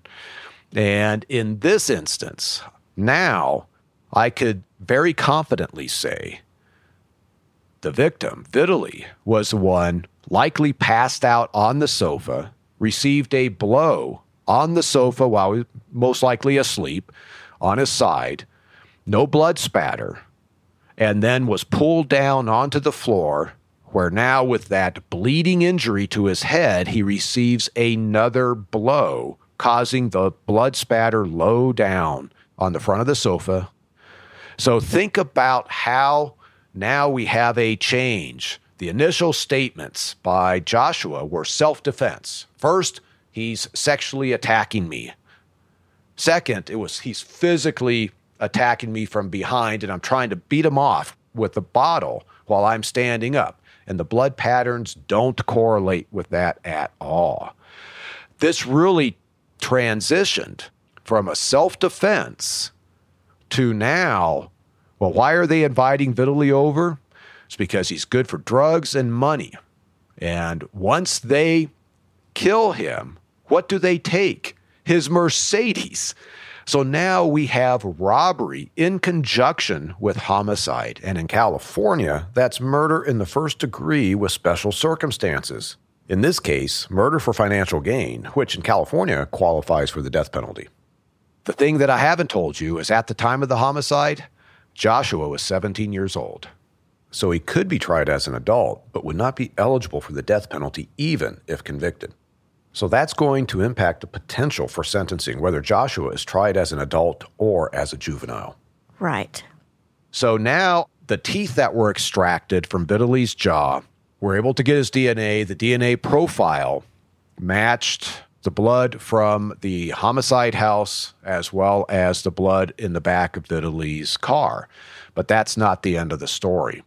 And in this instance, now I could very confidently say the victim, Vitaly, was the one likely passed out on the sofa, received a blow on the sofa while he was most likely asleep on his side, no blood spatter, and then was pulled down onto the floor, where now with that bleeding injury to his head, he receives another blow, causing the blood spatter low down on the front of the sofa. So think about how now we have a change. The initial statements by Joshua were self-defense. First, he's sexually attacking me. Second, he's physically attacking me from behind, and I'm trying to beat him off with the bottle while I'm standing up. And the blood patterns don't correlate with that at all. This really transitioned from a self-defense to now, well, why are they inviting Vitaly over? It's because he's good for drugs and money. And once they kill him, what do they take? His Mercedes. So now we have robbery in conjunction with homicide. And in California, that's murder in the first degree with special circumstances. In this case, murder for financial gain, which in California qualifies for the death penalty. The thing that I haven't told you is at the time of the homicide, Joshua was 17 years old. So he could be tried as an adult, but would not be eligible for the death penalty even if convicted. So that's going to impact the potential for sentencing, whether Joshua is tried as an adult or as a juvenile. Right. So now the teeth that were extracted from Vitaly's jaw were able to get his DNA. The DNA profile matched the blood from the homicide house as well as the blood in the back of Vitaly's car. But that's not the end of the story.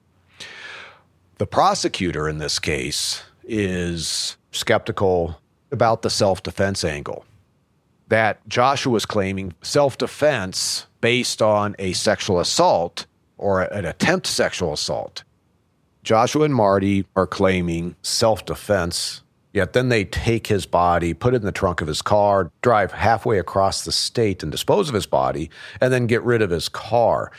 The prosecutor in this case is skeptical about the self-defense angle. That Joshua was claiming self-defense based on a sexual assault or an attempt sexual assault. Joshua and Marty are claiming self-defense, yet then they take his body, put it in the trunk of his car, drive halfway across the state and dispose of his body, and then get rid of his car.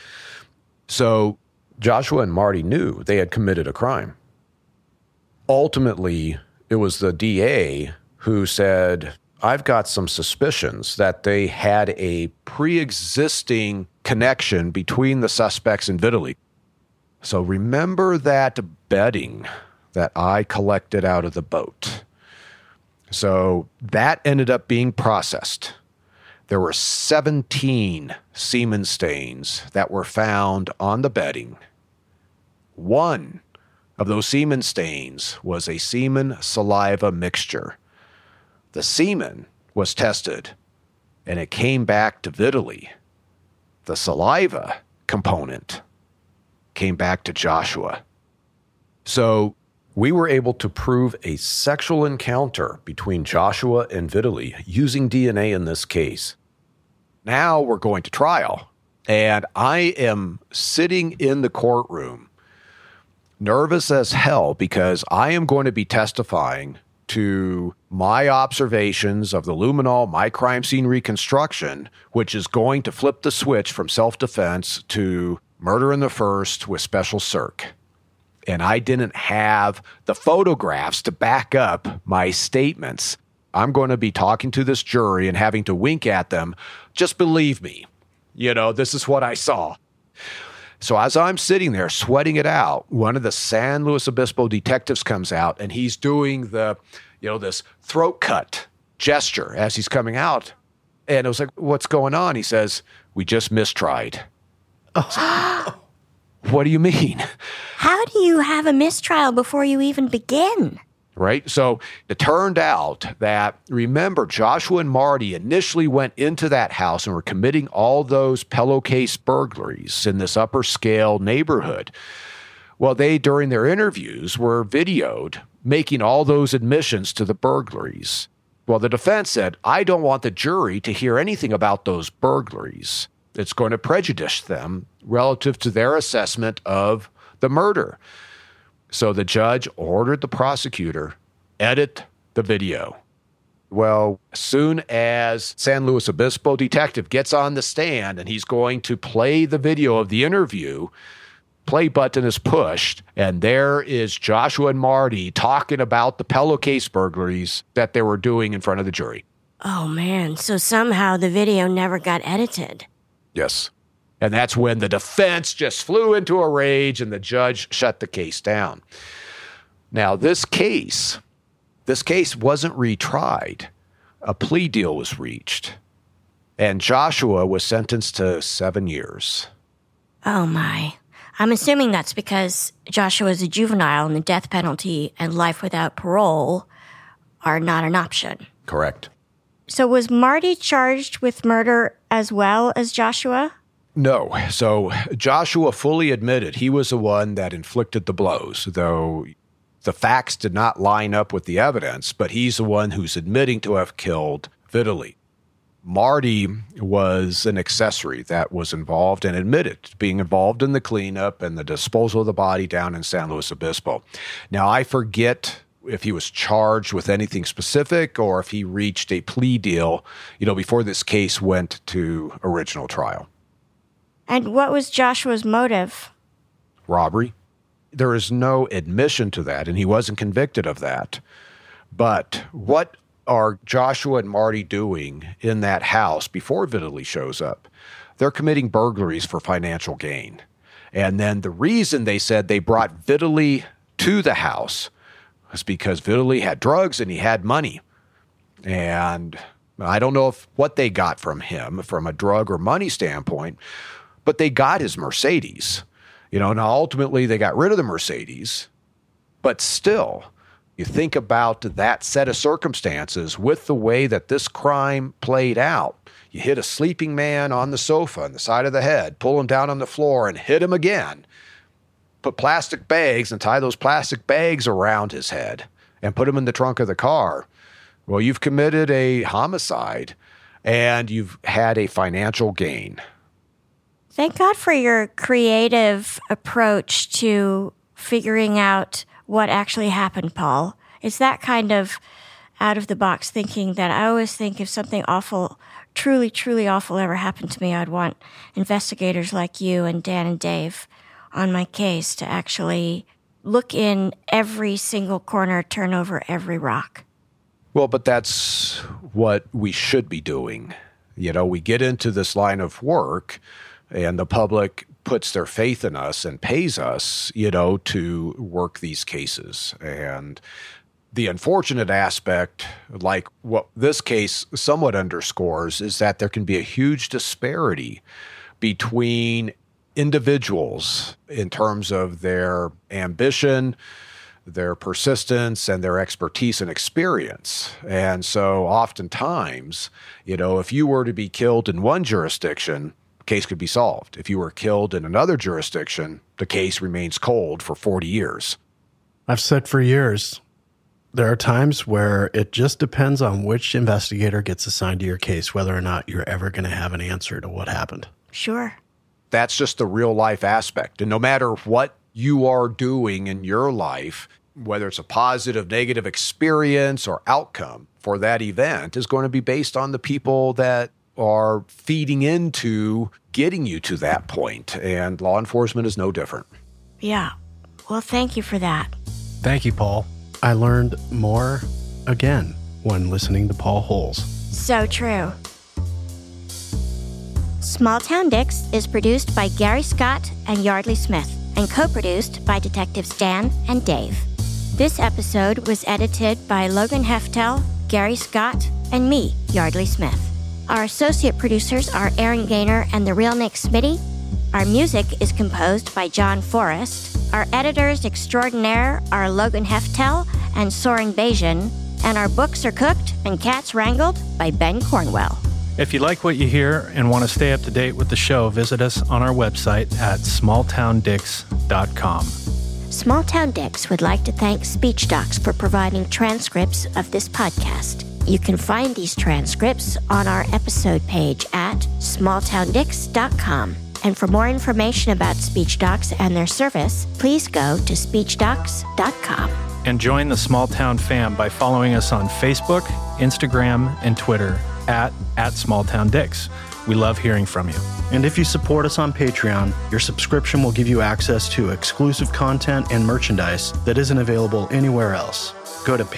So Joshua and Marty knew they had committed a crime. Ultimately, it was the DA who said, I've got some suspicions that they had a pre-existing connection between the suspects and Vitaly. So remember that bedding that I collected out of the boat. So that ended up being processed. There were 17 semen stains that were found on the bedding. One of those semen stains was a semen-saliva mixture. The semen was tested, and it came back to Vitaly. The saliva component came back to Joshua. So we were able to prove a sexual encounter between Joshua and Vitaly using DNA in this case. Now we're going to trial, and I am sitting in the courtroom, nervous as hell, because I am going to be testifying to my observations of the luminol, my crime scene reconstruction, which is going to flip the switch from self-defense to murder in the first with special circ. And I didn't have the photographs to back up my statements. I'm going to be talking to this jury and having to wink at them. Just believe me. This is what I saw. So as I'm sitting there sweating it out, one of the San Luis Obispo detectives comes out, and he's doing this throat cut gesture as he's coming out. And it was like, what's going on? He says, we just mistried. What do you mean? How do you have a mistrial before you even begin? Right? So it turned out that, remember, Joshua and Marty initially went into that house and were committing all those pillowcase burglaries in this upper scale neighborhood. Well, they, during their interviews, were videoed making all those admissions to the burglaries. Well, the defense said, I don't want the jury to hear anything about those burglaries. It's going to prejudice them relative to their assessment of the murder. So the judge ordered the prosecutor edit the video. Well, as soon as San Luis Obispo detective gets on the stand and he's going to play the video of the interview, play button is pushed, and there is Joshua and Marty talking about the pillowcase burglaries that they were doing in front of the jury. Oh, man. So somehow the video never got edited. Yes. And that's when the defense just flew into a rage and the judge shut the case down. Now, this case wasn't retried. A plea deal was reached. And Joshua was sentenced to 7 years. Oh, my. I'm assuming that's because Joshua is a juvenile and the death penalty and life without parole are not an option. Correct. So was Marty charged with murder as well as Joshua? No. So Joshua fully admitted he was the one that inflicted the blows, though the facts did not line up with the evidence, but he's the one who's admitting to have killed Vitaly. Marty was an accessory that was involved and admitted to being involved in the cleanup and the disposal of the body down in San Luis Obispo. Now, I forget if he was charged with anything specific or if he reached a plea deal, before this case went to original trial. And what was Joshua's motive? Robbery. There is no admission to that, and he wasn't convicted of that. But what are Joshua and Marty doing in that house before Vitaly shows up? They're committing burglaries for financial gain. And then the reason they said they brought Vitaly to the house was because Vitaly had drugs and he had money. And I don't know what they got from him from a drug or money standpoint, but they got his Mercedes. Now ultimately they got rid of the Mercedes, but still, you think about that set of circumstances with the way that this crime played out. You hit a sleeping man on the sofa on the side of the head, pull him down on the floor and hit him again. Put plastic bags and tie those plastic bags around his head and put him in the trunk of the car. Well, you've committed a homicide and you've had a financial gain. Thank God for your creative approach to figuring out what actually happened, Paul. It's that kind of out-of-the-box thinking that I always think if something awful, truly, truly awful ever happened to me, I'd want investigators like you and Dan and Dave on my case to actually look in every single corner, turn over every rock. Well, but that's what we should be doing. You know, we get into this line of work and the public puts their faith in us and pays us, you know, to work these cases. And the unfortunate aspect, like what this case somewhat underscores, is that there can be a huge disparity between individuals in terms of their ambition, their persistence, and their expertise and experience. And so oftentimes, you know, if you were to be killed in one jurisdiction, the case could be solved. If you were killed in another jurisdiction, the case remains cold for 40 years. I've said for years, there are times where it just depends on which investigator gets assigned to your case, whether or not you're ever going to have an answer to what happened. Sure. That's just the real life aspect. And no matter what you are doing in your life, whether it's a positive, negative experience or outcome for that event, is going to be based on the people that are feeding into getting you to that point. And law enforcement is no different. Yeah. Well, thank you for that. Thank you, Paul. I learned more again when listening to Paul Holes. So true. Small Town Dicks is produced by Gary Scott and Yardley Smith and co-produced by Detectives Dan and Dave. This episode was edited by Logan Heftel, Gary Scott, and me, Yardley Smith. Our associate producers are Aaron Gaynor and the real Nick Smitty. Our music is composed by John Forrest. Our editors extraordinaire are Logan Heftel and Soren Bajan. And our books are cooked and cats wrangled by Ben Cornwell. If you like what you hear and want to stay up to date with the show, visit us on our website at smalltowndicks.com. Small Town Dicks would like to thank Speech Docs for providing transcripts of this podcast. You can find these transcripts on our episode page at smalltowndicks.com. And for more information about Speech Docs and their service, please go to speechdocs.com. And join the Small Town fam by following us on Facebook, Instagram, and Twitter at SmallTownDicks. We love hearing from you. And if you support us on Patreon, your subscription will give you access to exclusive content and merchandise that isn't available anywhere else. Go to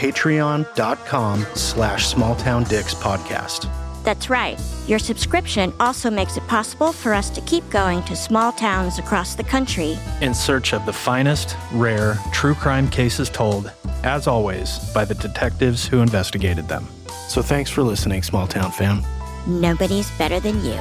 patreon.com/smalltowndickspodcast. That's right. Your subscription also makes it possible for us to keep going to small towns across the country in search of the finest, rare, true crime cases told, as always, by the detectives who investigated them. So thanks for listening, Small Town fam. Nobody's better than you.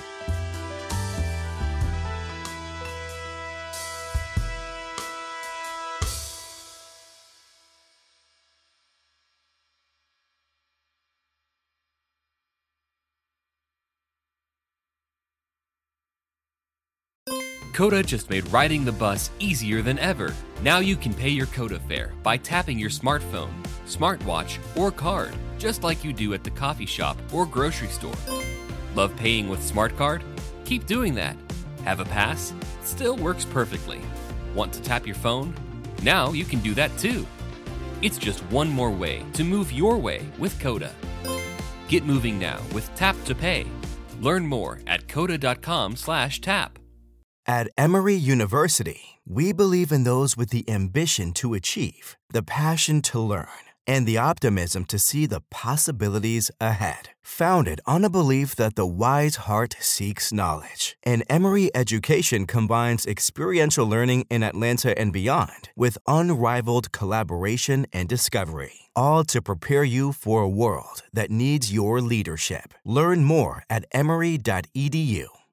Coda just made riding the bus easier than ever. Now you can pay your Coda fare by tapping your smartphone, smartwatch, or card, just like you do at the coffee shop or grocery store. Love paying with Smart Card? Keep doing that. Have a pass? Still works perfectly. Want to tap your phone? Now you can do that too. It's just one more way to move your way with Coda. Get moving now with Tap to Pay. Learn more at coda.com/tap. At Emory University, we believe in those with the ambition to achieve, the passion to learn, and the optimism to see the possibilities ahead. Founded on a belief that the wise heart seeks knowledge, and Emory education combines experiential learning in Atlanta and beyond with unrivaled collaboration and discovery, all to prepare you for a world that needs your leadership. Learn more at emory.edu.